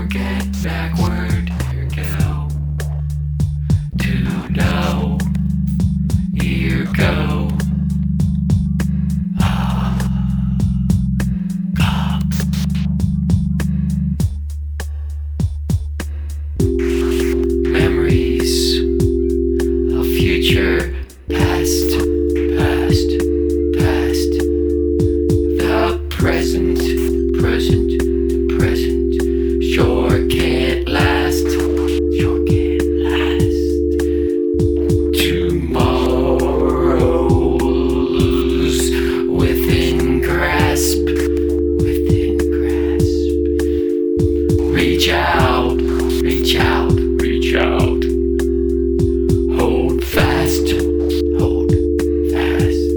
Forget backward, here go. To know, here go. Memories of future, past, past, past. The present, present, present. Sure can't last, sure can't last. Tomorrow's within grasp, within grasp. Reach out, reach out, reach out. Hold fast, hold fast.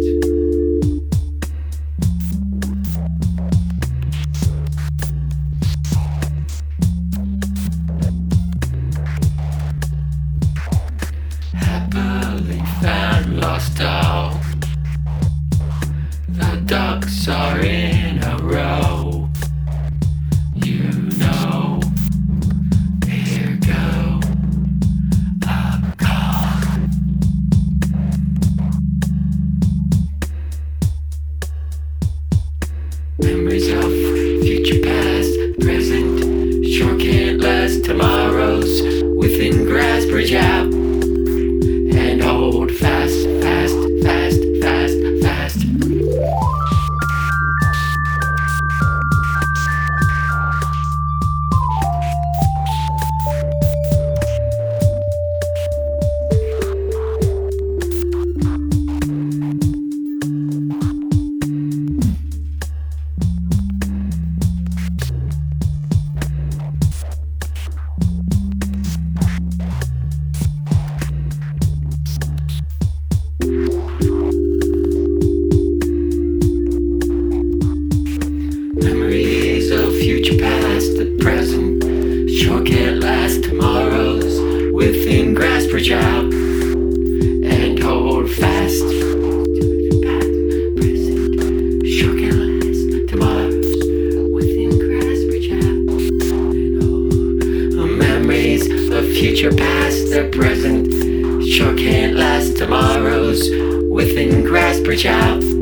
Happily found, lost all. The ducks are in a row. You know, here go a call. Memories of future, past, present. Sure can't last. Tomorrow's within grasp. Reach out and hold fast, fast, fast, fast, fast. Memories of future, past, the present. Sure can't last. Tomorrow's within grasp. Reach out and hold fast. Present. Sure can't last. Tomorrow's within grasp. Reach out and hold. Memories of future, past, the present. Sure can't last. Tomorrow's within grasp. Reach out